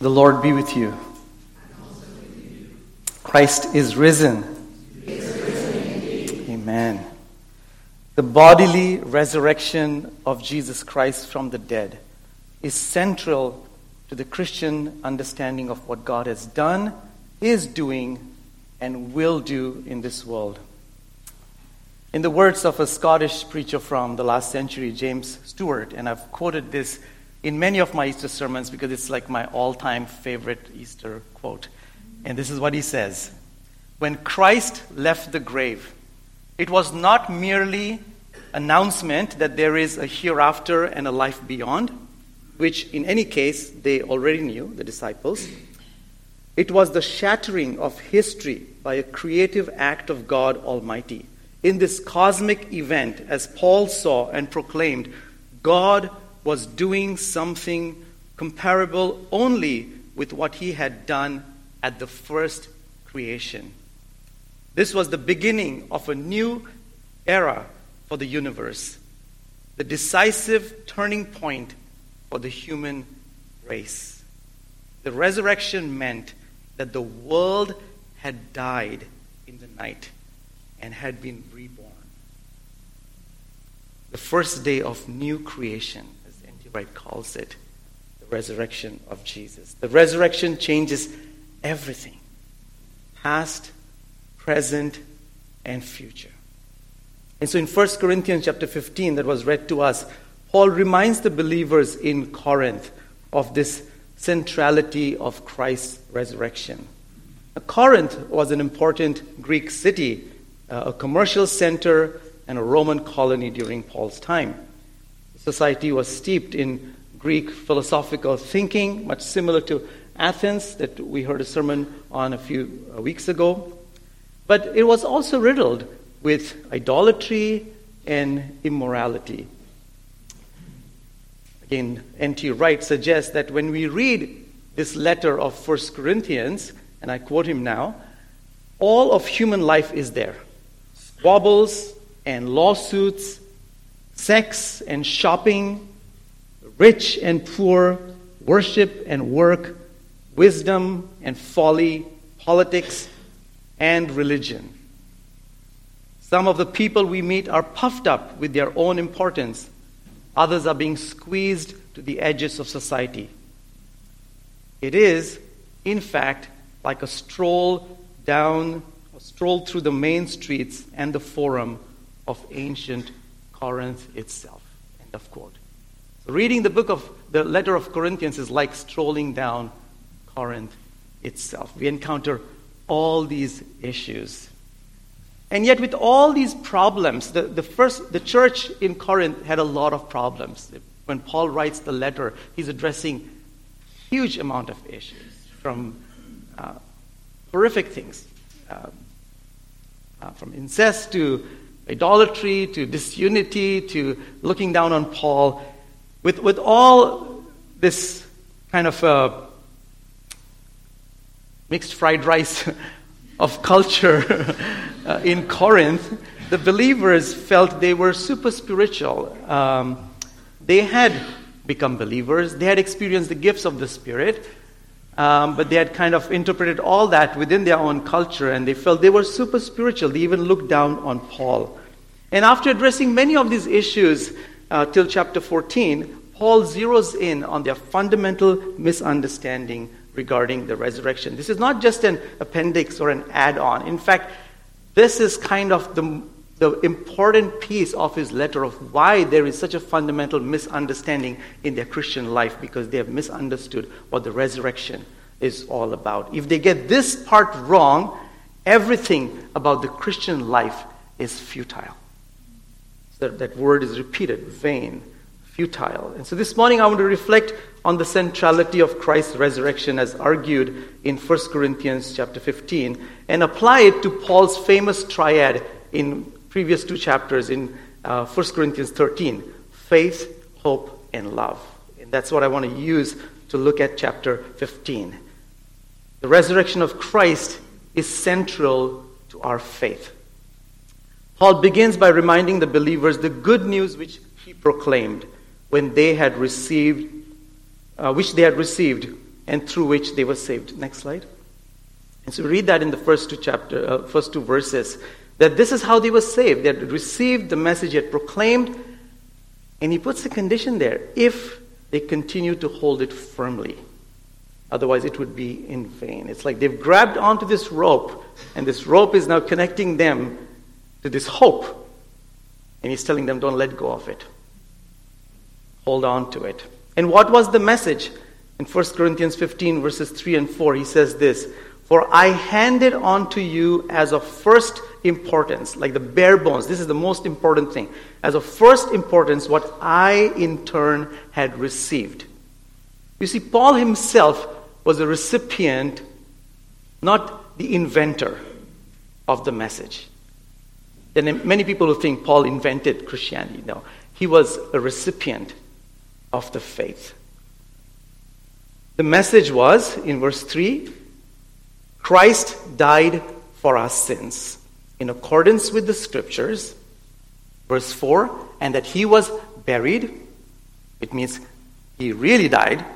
The Lord be with you. Christ is risen. Amen. The bodily resurrection of Jesus Christ from the dead is central to the Christian understanding of what God has done, is doing, and will do in this world. In the words of a Scottish preacher from the last century, James Stewart, and I've quoted this in many of my Easter sermons because it's like my all-time favorite Easter quote. And this is what he says. When Christ left the grave, it was not merely announcement that there is a hereafter and a life beyond, which in any case they already knew, the disciples. It was the shattering of history by a creative act of God Almighty. In this cosmic event, as Paul saw and proclaimed, God was doing something comparable only with what he had done at the first creation. This was the beginning of a new era for the universe, the decisive turning point for the human race. The resurrection meant that the world had died in the night and had been reborn. The first day of new creation, as N.T. Wright calls it, the resurrection of Jesus. The resurrection changes everything, past, present, and future. And so in 1 Corinthians chapter 15 that was read to us, Paul reminds the believers in Corinth of this centrality of Christ's resurrection. Now, Corinth was an important Greek city, a commercial center and a Roman colony during Paul's time. The society was steeped in Greek philosophical thinking, much similar to Athens that we heard a sermon on a few weeks ago. But it was also riddled with idolatry and immorality. Again, N.T. Wright suggests that when we read this letter of 1 Corinthians, and I quote him now, all of human life is there. Squabbles and lawsuits, sex and shopping, rich and poor, worship and work, wisdom and folly, politics and religion. Some of the people we meet are puffed up with their own importance. Others are being squeezed to the edges of society. It is, in fact, like a stroll through the main streets and the forum of ancient Corinth itself. End of quote. So reading the letter of Corinthians is like strolling down Corinth itself. We encounter all these issues. And yet with all these problems, the church in Corinth had a lot of problems. When Paul writes the letter, he's addressing a huge amount of issues, from horrific things, from incest to idolatry to disunity to looking down on Paul. With all this kind of mixed fried rice of culture in Corinth, the believers felt they were super spiritual. They had become believers. They had experienced the gifts of the Spirit, but they had kind of interpreted all that within their own culture, and they felt they were super spiritual. They even looked down on Paul. And after addressing many of these issues till chapter 14, Paul zeroes in on their fundamental misunderstanding regarding the resurrection. This is not just an appendix or an add-on. In fact, this is kind of the important piece of his letter of why there is such a fundamental misunderstanding in their Christian life, because they have misunderstood what the resurrection is all about. If they get this part wrong, everything about the Christian life is futile. So that word is repeated, vain, futile. And so this morning I want to reflect on the centrality of Christ's resurrection as argued in 1 Corinthians chapter 15 and apply it to Paul's famous triad in previous two chapters in 1 Corinthians 13, faith, hope, and love. And that's what I want to use to look at chapter 15. The resurrection of Christ is central to our faith. Paul begins by reminding the believers the good news which he proclaimed when they had received, which they had received and through which they were saved. Next slide. And so we read that in the first two verses, that this is how they were saved. They had received the message he had proclaimed, and he puts a condition there, if they continue to hold it firmly. Otherwise, it would be in vain. It's like they've grabbed onto this rope, and this rope is now connecting them to this hope. And he's telling them, don't let go of it. Hold on to it. And what was the message? In 1 Corinthians 15, verses 3 and 4, he says this, for I handed on to you as of first importance, like the bare bones. This is the most important thing. As of first importance, what I in turn had received. You see, Paul himself was a recipient, not the inventor of the message. And many people who think Paul invented Christianity. No, he was a recipient of the faith. The message was, in verse 3, Christ died for our sins in accordance with the scriptures. Verse 4, and that he was buried. It means he really died.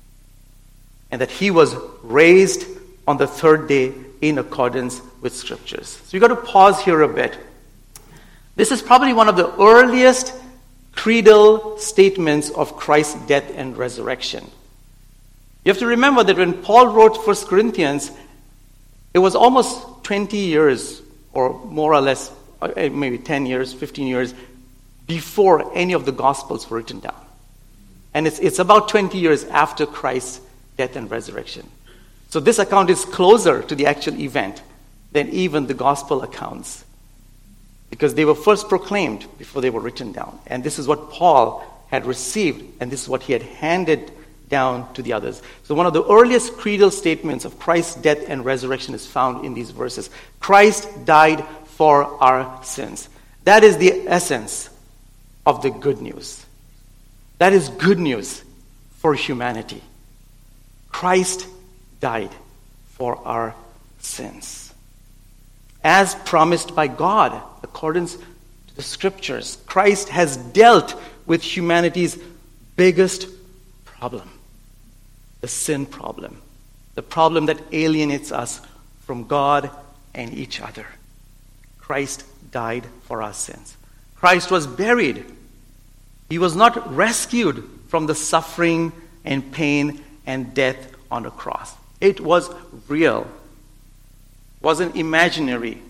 And that he was raised on the third day in accordance with scriptures. So you've got to pause here a bit. This is probably one of the earliest creedal statements of Christ's death and resurrection. You have to remember that when Paul wrote 1 Corinthians, it was almost 20 years, or more or less, maybe 10 years, 15 years, before any of the Gospels were written down. And it's about 20 years after Christ's death and resurrection. So this account is closer to the actual event than even the Gospel accounts, because they were first proclaimed before they were written down. And this is what Paul had received, and this is what he had handed down to the others. So one of the earliest creedal statements of Christ's death and resurrection is found in these verses. Christ died for our sins. That is the essence of the good news. That is good news for humanity. Christ died for our sins. As promised by God, according to the scriptures, Christ has dealt with humanity's biggest problem. The sin problem. The problem that alienates us from God and each other. Christ died for our sins. Christ was buried. He was not rescued from the suffering and pain and death on the cross. It was real. It wasn't imaginary.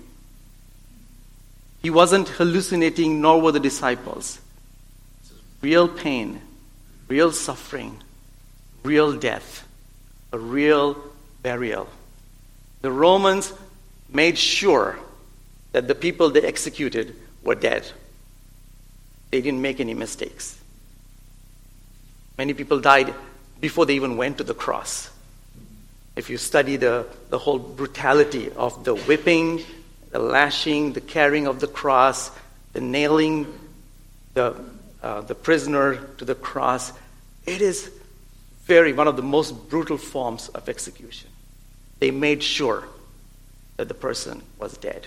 He wasn't hallucinating, nor were the disciples. Real pain, real suffering, real death, a real burial. The Romans made sure that the people they executed were dead. They didn't make any mistakes. Many people died before they even went to the cross. If you study the whole brutality of the whipping, the lashing, the carrying of the cross, the nailing the prisoner to the cross, it is one of the most brutal forms of execution. They made sure that the person was dead.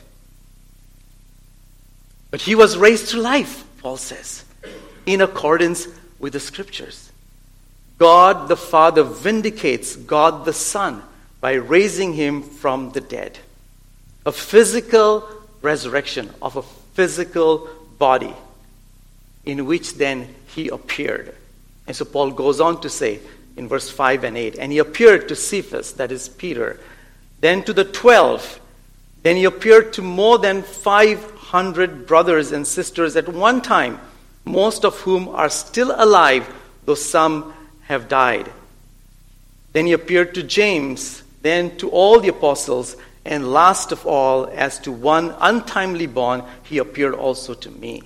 But he was raised to life, Paul says, in accordance with the scriptures. God the Father vindicates God the Son by raising him from the dead. A physical resurrection of a physical body in which then he appeared. And so Paul goes on to say in verse 5 and 8, and he appeared to Cephas, that is Peter, then to the 12, then he appeared to more than 500 brothers and sisters at one time, most of whom are still alive, though some have died. Then he appeared to James, then to all the apostles, and last of all, as to one untimely born, he appeared also to me.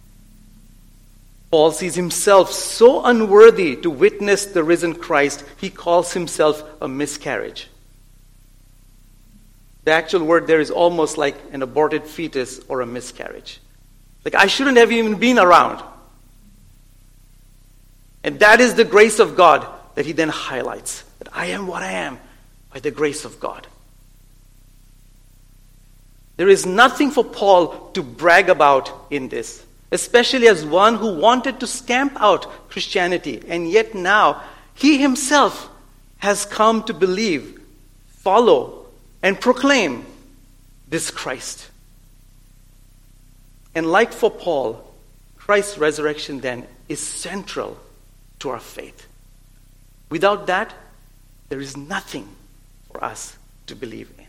Paul sees himself so unworthy to witness the risen Christ, he calls himself a miscarriage. The actual word there is almost like an aborted fetus or a miscarriage. Like, I shouldn't have even been around. And that is the grace of God that he then highlights. That I am what I am by the grace of God. There is nothing for Paul to brag about in this, especially as one who wanted to stamp out Christianity, and yet now he himself has come to believe, follow, and proclaim this Christ. And like for Paul, Christ's resurrection then is central to our faith. Without that, there is nothing for us to believe in.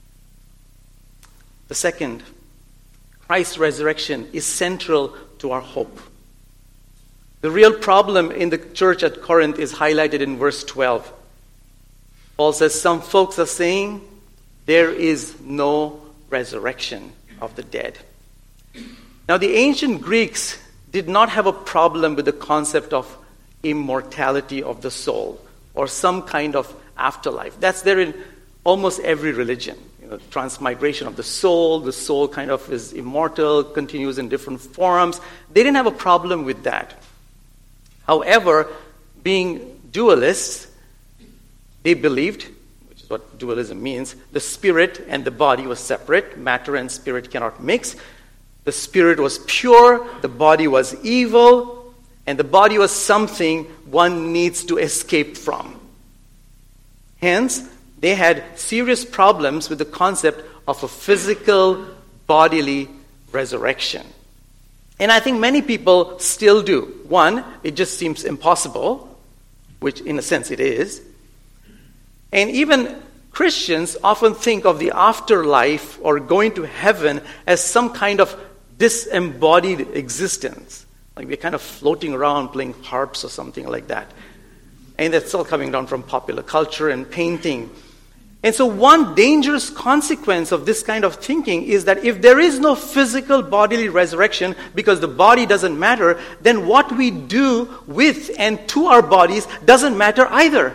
The second, Christ's resurrection is central to our hope. The real problem in the church at Corinth is highlighted in verse 12. Paul says, some folks are saying there is no resurrection of the dead. Now, the ancient Greeks did not have a problem with the concept of immortality of the soul or some kind of afterlife. That's there in almost every religion. Transmigration of the soul kind of is immortal, continues in different forms. They didn't have a problem with that. However, being dualists, they believed, which is what dualism means, the spirit and the body was separate. Matter and spirit cannot mix. The spirit was pure, the body was evil, and the body was something one needs to escape from. Hence, they had serious problems with the concept of a physical, bodily resurrection. And I think many people still do. One, it just seems impossible, which in a sense it is. And even Christians often think of the afterlife or going to heaven as some kind of disembodied existence. Like we're kind of floating around playing harps or something like that. And that's all coming down from popular culture and painting. And so one dangerous consequence of this kind of thinking is that if there is no physical bodily resurrection because the body doesn't matter, then what we do with and to our bodies doesn't matter either.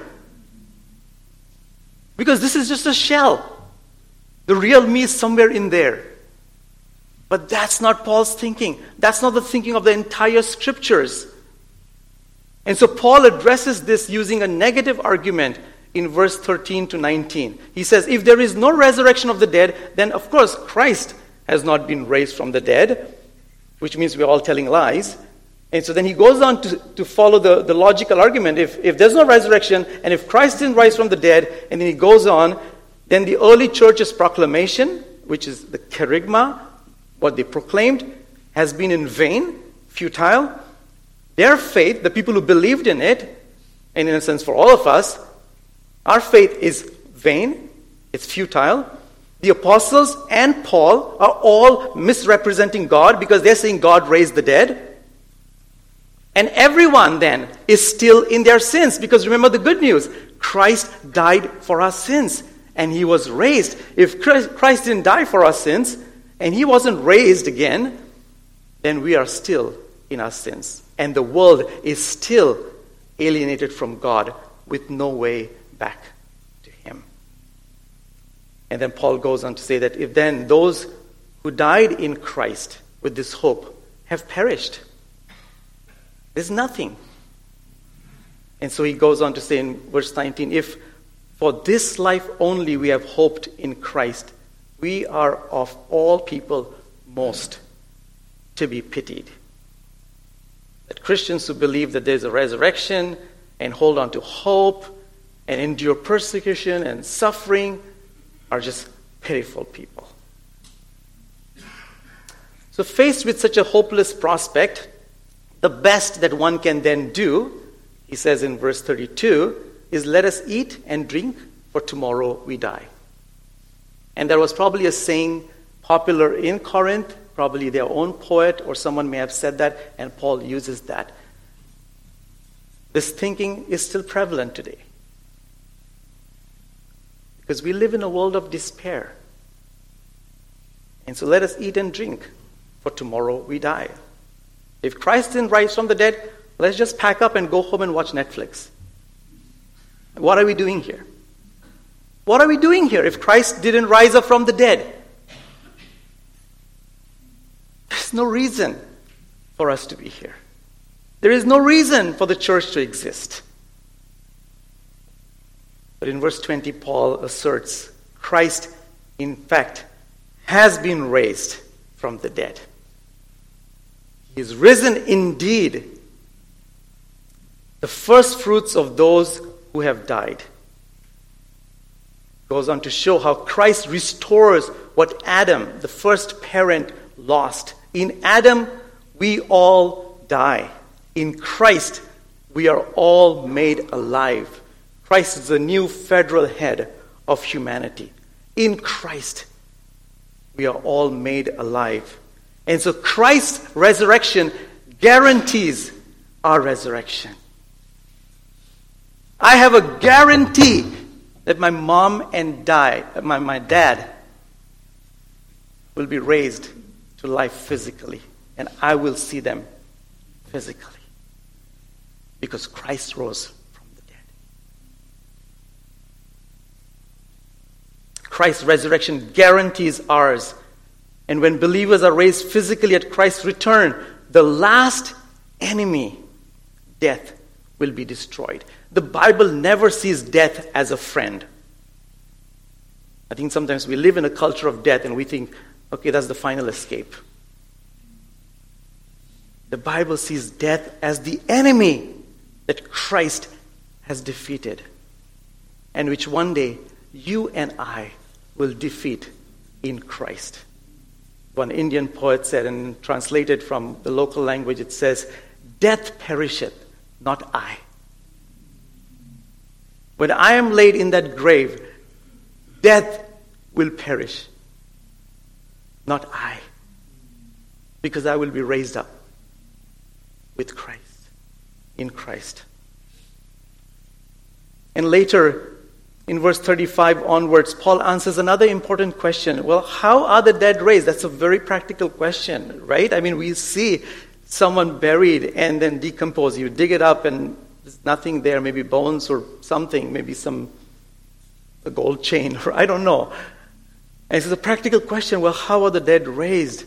Because this is just a shell. The real me is somewhere in there. But that's not Paul's thinking. That's not the thinking of the entire scriptures. And so Paul addresses this using a negative argument in verse 13 to 19. He says, if there is no resurrection of the dead, then of course Christ has not been raised from the dead, which means we're all telling lies. And so then he goes on to follow the logical argument. If there's no resurrection, and if Christ didn't rise from the dead, and then he goes on, then the early church's proclamation, which is the kerygma, what they proclaimed, has been in vain, futile. Their faith, the people who believed in it, and in a sense for all of us, our faith is vain, it's futile. The apostles and Paul are all misrepresenting God because they're saying God raised the dead. And everyone then is still in their sins because remember the good news, Christ died for our sins and he was raised. If Christ didn't die for our sins and he wasn't raised again, then we are still in our sins. And the world is still alienated from God with no way back to him. And then Paul goes on to say that if then those who died in Christ with this hope have perished, there's nothing. And so he goes on to say in verse 19, if for this life only we have hoped in Christ, we are of all people most to be pitied. That Christians who believe that there's a resurrection and hold on to hope and endure persecution and suffering are just pitiful people. So faced with such a hopeless prospect, the best that one can then do, he says in verse 32, is let us eat and drink, for tomorrow we die. And there was probably a saying popular in Corinth, probably their own poet or someone may have said that, and Paul uses that. This thinking is still prevalent today. Because we live in a world of despair. And so let us eat and drink, for tomorrow we die. If Christ didn't rise from the dead, let's just pack up and go home and watch Netflix. What are we doing here? What are we doing here if Christ didn't rise up from the dead? There's no reason for us to be here. There is no reason for the church to exist. But in verse 20, Paul asserts Christ, in fact, has been raised from the dead. He is risen indeed, the first fruits of those who have died. goes on to show how Christ restores what Adam, the first parent, lost. In Adam, we all die. In Christ, we are all made alive. Christ is the new federal head of humanity. In Christ, we are all made alive. And so Christ's resurrection guarantees our resurrection. I have a guarantee that my mom and my dad will be raised to life physically, and I will see them physically because Christ rose from the dead. Christ's resurrection guarantees ours. And when believers are raised physically at Christ's return, the last enemy, death, will be destroyed. The Bible never sees death as a friend. I think sometimes we live in a culture of death and we think, okay, that's the final escape. The Bible sees death as the enemy that Christ has defeated, and which one day you and I will defeat in Christ. One Indian poet said, and translated from the local language, it says, "Death perisheth, not I." When I am laid in that grave, death will perish, not I, because I will be raised up with Christ, in Christ. And later, in verse 35 onwards, Paul answers another important question. Well, how are the dead raised? That's a very practical question, right? I mean, we see someone buried and then decompose. You dig it up and there's nothing there, maybe bones or something, maybe a gold chain, or I don't know. And it's a practical question. Well, how are the dead raised?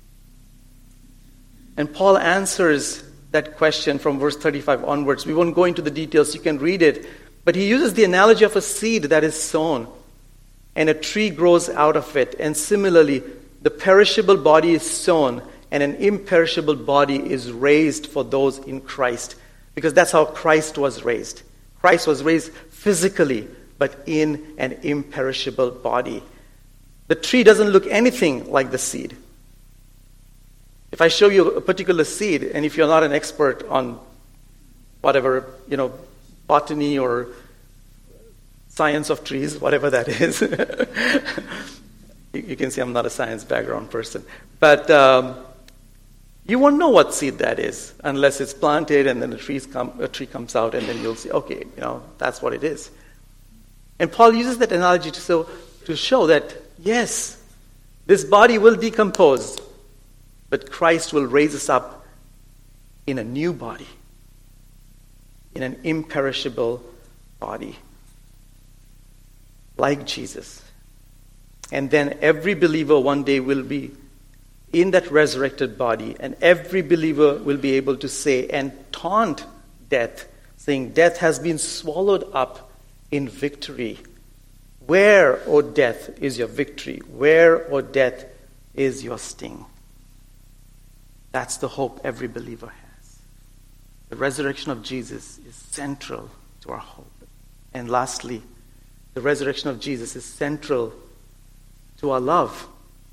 And Paul answers that question from verse 35 onwards. We won't go into the details. You can read it. But he uses the analogy of a seed that is sown, and a tree grows out of it. And similarly, the perishable body is sown, and an imperishable body is raised for those in Christ. Because that's how Christ was raised. Christ was raised physically, but in an imperishable body. The tree doesn't look anything like the seed. If I show you a particular seed, and if you're not an expert on whatever, botany or science of trees, whatever that is. You can see I'm not a science background person. But you won't know what seed that is unless it's planted and then a tree comes out, and then you'll see, okay, that's what it is. And Paul uses that analogy to show that, yes, this body will decompose, but Christ will raise us up in a new body, in an imperishable body, like Jesus. And then every believer one day will be in that resurrected body, and every believer will be able to say and taunt death, saying, "Death has been swallowed up in victory. Where, O death, is your victory? Where, O death, is your sting?" That's the hope every believer has. The resurrection of Jesus is central to our hope. And lastly, the resurrection of Jesus is central to our love.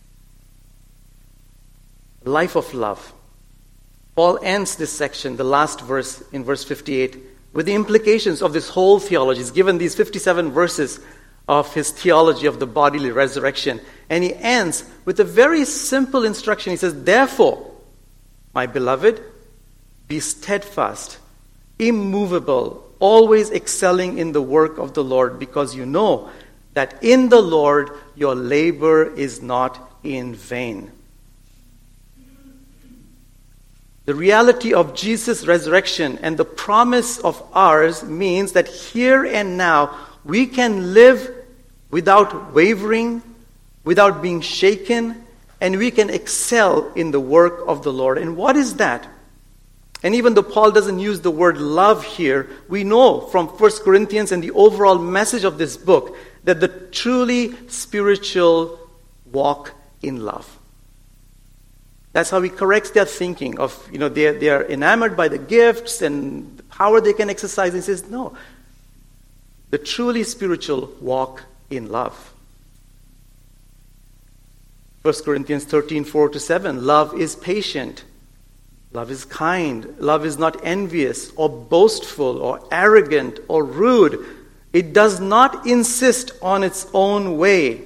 Life of love. Paul ends this section, the last verse in verse 58, with the implications of this whole theology. He's given these 57 verses of his theology of the bodily resurrection. And he ends with a very simple instruction. He says, "Therefore, my beloved, be steadfast, immovable, always excelling in the work of the Lord, because you know that in the Lord your labor is not in vain." The reality of Jesus' resurrection and the promise of ours means that here and now we can live without wavering, without being shaken, and we can excel in the work of the Lord. And what is that? And even though Paul doesn't use the word love here, we know from 1 Corinthians and the overall message of this book that the truly spiritual walk in love. That's how he corrects their thinking of, they are enamored by the gifts and the power they can exercise. And he says, no, the truly spiritual walk in love. 1 Corinthians 13, 4-7, love is patient. Love is kind. Love is not envious or boastful or arrogant or rude. It does not insist on its own way.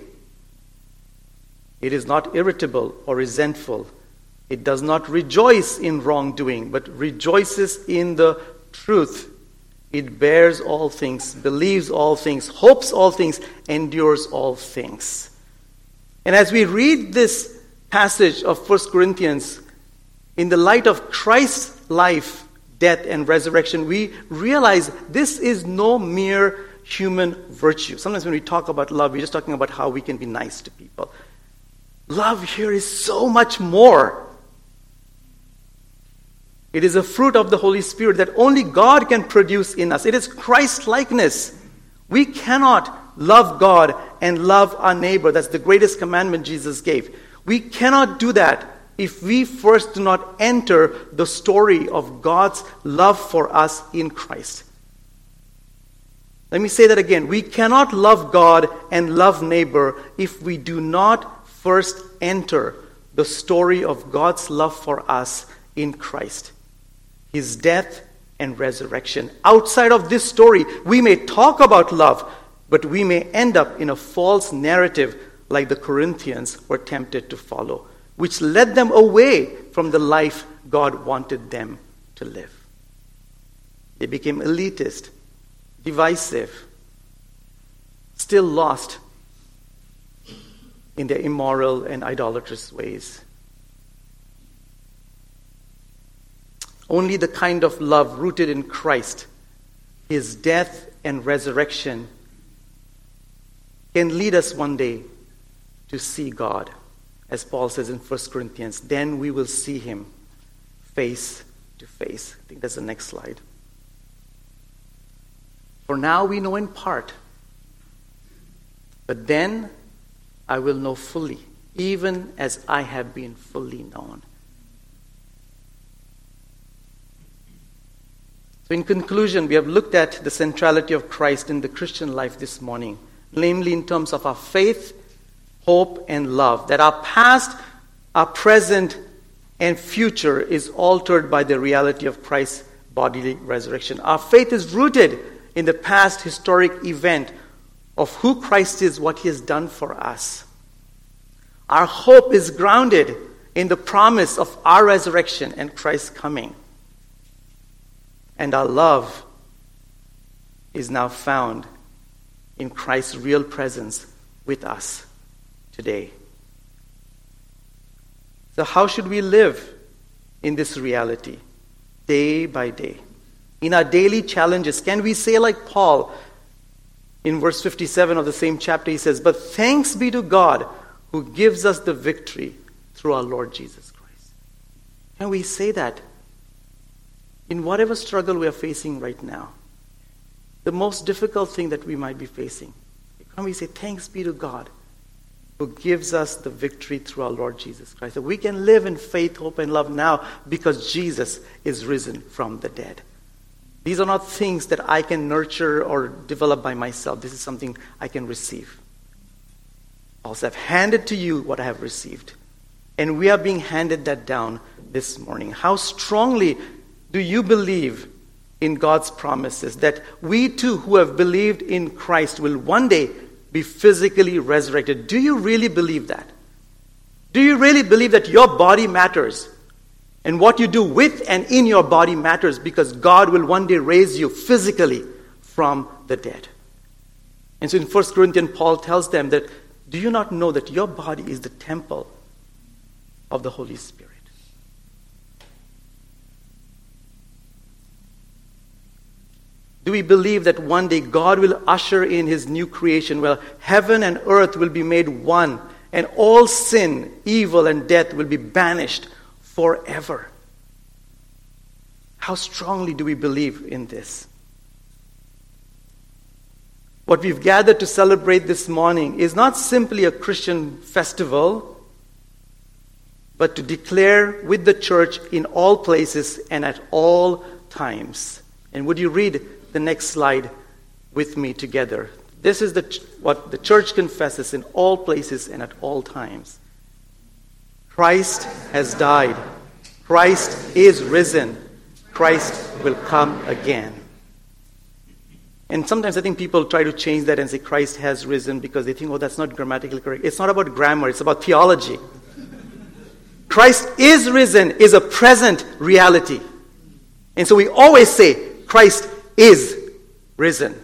It is not irritable or resentful. It does not rejoice in wrongdoing, but rejoices in the truth. It bears all things, believes all things, hopes all things, endures all things. And as we read this passage of 1 Corinthians, in the light of Christ's life, death, and resurrection, we realize this is no mere human virtue. Sometimes when we talk about love, we're just talking about how we can be nice to people. Love here is so much more. It is a fruit of the Holy Spirit that only God can produce in us. It is Christ-likeness. We cannot love God and love our neighbor. That's the greatest commandment Jesus gave. We cannot do that if we first do not enter the story of God's love for us in Christ. Let me say that again. We cannot love God and love neighbor if we do not first enter the story of God's love for us in Christ, His death and resurrection. Outside of this story, we may talk about love, but we may end up in a false narrative like the Corinthians were tempted to follow, which led them away from the life God wanted them to live. They became elitist, divisive, still lost in their immoral and idolatrous ways. Only the kind of love rooted in Christ, His death and resurrection, can lead us one day to see God. As Paul says in 1 Corinthians, then we will see Him face to face. I think that's the next slide. For now we know in part, but then I will know fully, even as I have been fully known. So in conclusion, we have looked at the centrality of Christ in the Christian life this morning, namely in terms of our faith, hope, and love, that our past, our present, and future is altered by the reality of Christ's bodily resurrection. Our faith is rooted in the past historic event of who Christ is, what He has done for us. Our hope is grounded in the promise of our resurrection and Christ's coming. And our love is now found in Christ's real presence with us today. So how should we live in this reality, day by day? In our daily challenges, can we say like Paul in verse 57 of the same chapter? He says, "But thanks be to God who gives us the victory through our Lord Jesus Christ." Can we say that in whatever struggle we are facing right now? The most difficult thing that we might be facing. Can we say, thanks be to God who gives us the victory through our Lord Jesus Christ? That we can live in faith, hope, and love now because Jesus is risen from the dead. These are not things that I can nurture or develop by myself. This is something I can receive. Also, I've handed to you what I have received. And we are being handed that down this morning. How strongly do you believe in God's promises that we too who have believed in Christ will one day be physically resurrected? Do you really believe that? Do you really believe that your body matters? And what you do with and in your body matters because God will one day raise you physically from the dead. And so in 1 Corinthians, Paul tells them that, do you not know that your body is the temple of the Holy Spirit? Do we believe that one day God will usher in His new creation where heaven and earth will be made one and all sin, evil, and death will be banished forever? How strongly do we believe in this? What we've gathered to celebrate this morning is not simply a Christian festival, but to declare with the church in all places and at all times. And would you read the next slide with me together? This is what the church confesses in all places and at all times. Christ has died. Christ is risen. Christ will come again. And sometimes I think people try to change that and say Christ has risen because they think, oh, that's not grammatically correct. It's not about grammar. It's about theology. Christ is risen is a present reality. And so we always say Christ is risen.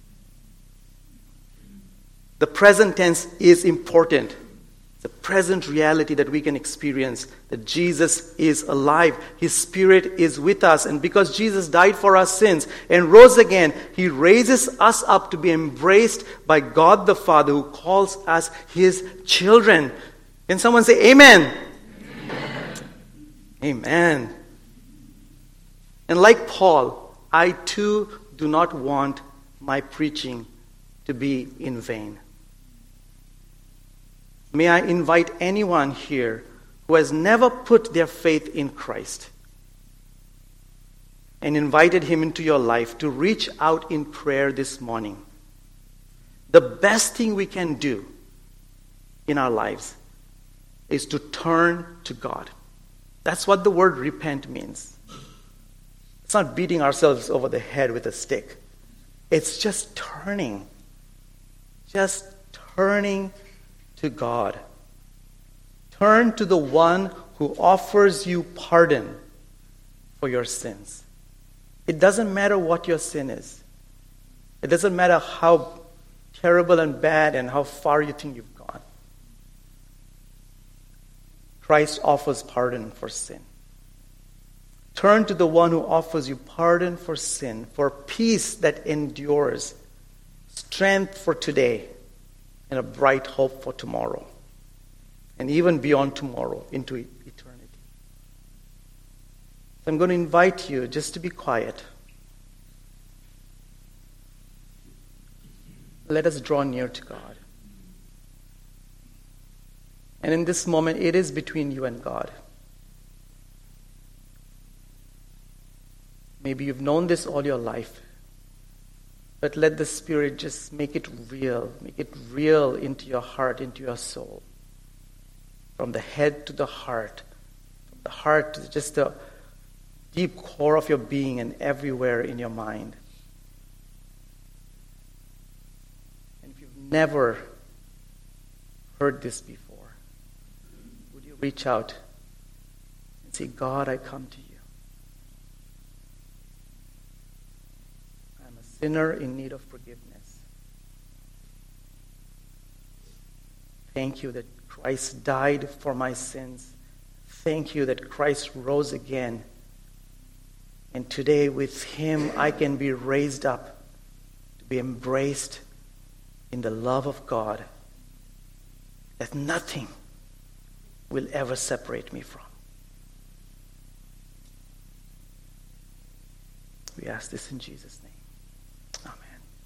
The present tense is important. The present reality that we can experience, that Jesus is alive. His Spirit is with us. And because Jesus died for our sins and rose again, He raises us up to be embraced by God the Father, who calls us His children. Can someone say amen? Amen. Amen. And like Paul, I too do not want my preaching to be in vain. May I invite anyone here who has never put their faith in Christ and invited Him into your life to reach out in prayer this morning. The best thing we can do in our lives is to turn to God. That's what the word repent means. It's not beating ourselves over the head with a stick. It's just turning. Just turning to God. Turn to the one who offers you pardon for your sins. It doesn't matter what your sin is. It doesn't matter how terrible and bad and how far you think you've gone. Christ offers pardon for sin. Turn to the one who offers you pardon for sin, for peace that endures, strength for today, and a bright hope for tomorrow, and even beyond tomorrow into eternity. So I'm going to invite you just to be quiet. Let us draw near to God. And in this moment, it is between you and God. Maybe you've known this all your life. But let the Spirit just make it real into your heart, into your soul. From the head to the heart, from the heart to just the deep core of your being and everywhere in your mind. And if you've never heard this before, would you reach out and say, God, I come to you. Sinner in need of forgiveness. Thank you that Christ died for my sins. Thank you that Christ rose again. And today with Him I can be raised up to be embraced in the love of God that nothing will ever separate me from. We ask this in Jesus' name.